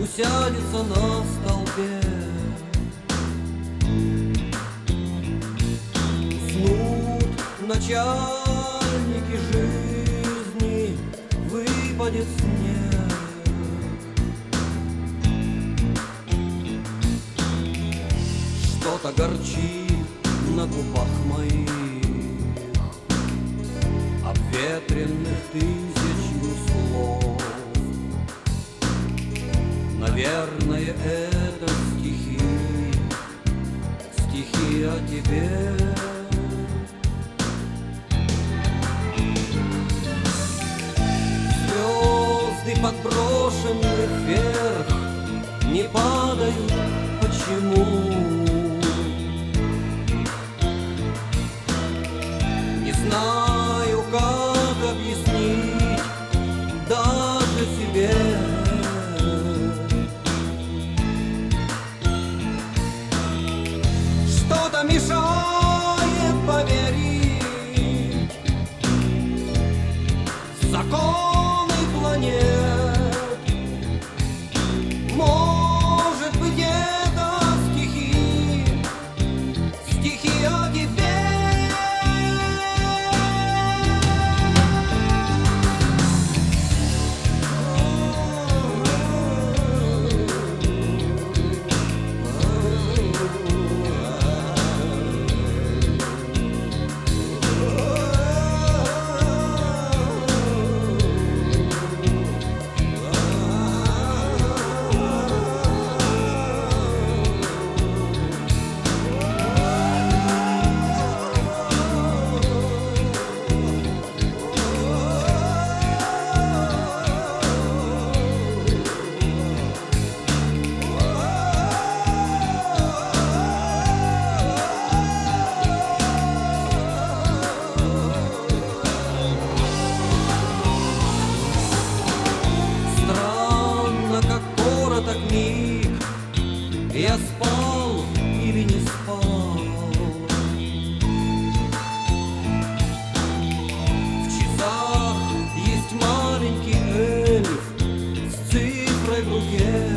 усядется на столбе. Уснут начальники жизни, выпадет снег. Что-то горчит на губах моих, обветренных тысячью слов. Наверное, это стихи, стихи о тебе. Звезды, подброшенные вверх, не падают. Почему? Не знаю, как объяснить даже себе. Что-то мешает поверить в законы планет. Может быть, это стихи, стихи о тебе. Я спал или не спал? В часах есть маленький эльф с цифрой в руке.